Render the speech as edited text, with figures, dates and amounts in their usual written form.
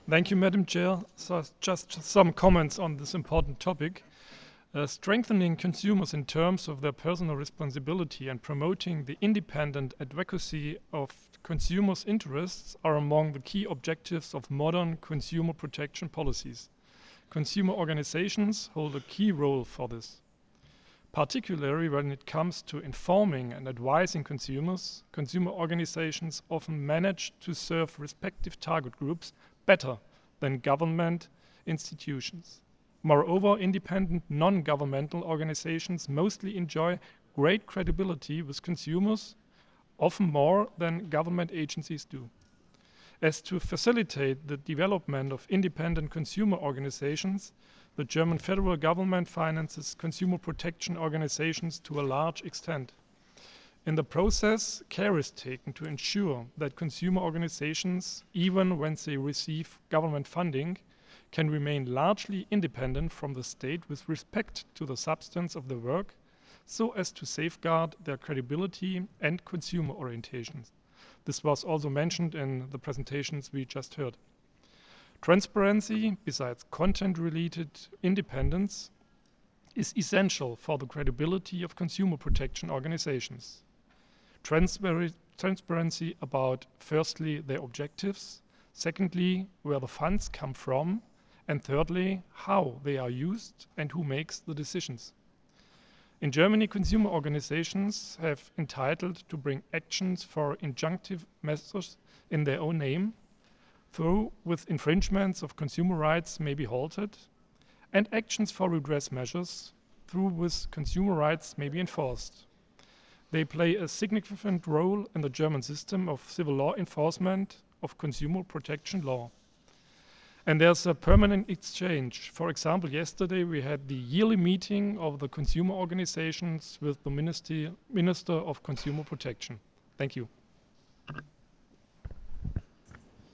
Thank you, Madam Chair. So just some comments on this important topic. Strengthening consumers in terms of their personal responsibility and promoting the independent advocacy of consumers' interests are among the key objectives of modern consumer protection policies. Consumer organizations hold a key role for this. Particularly when it comes to informing and advising consumers, consumer organizations often manage to serve respective target groups better than government institutions. Moreover, independent non-governmental organizations mostly enjoy great credibility with consumers, often more than government agencies do. As to facilitate the development of independent consumer organizations, the German federal government finances consumer protection organizations to a large extent. In the process, care is taken to ensure that consumer organizations, even when they receive government funding, can remain largely independent from the state with respect to the substance of their work, so as to safeguard their credibility and consumer orientations. This was also mentioned in the presentations we just heard. Transparency, besides content-related independence, is essential for the credibility of consumer protection organizations. Transparency about, firstly, their objectives, secondly, where the funds come from, and thirdly, how they are used and who makes the decisions. In Germany, consumer organizations have entitled to bring actions for injunctive measures in their own name, through with infringements of consumer rights may be halted, and actions for redress measures, through with consumer rights may be enforced. They play a significant role in the German system of civil law enforcement of consumer protection law. And there's a permanent exchange. For example, yesterday we had the yearly meeting of the consumer organizations with the Minister of Consumer Protection. Thank you.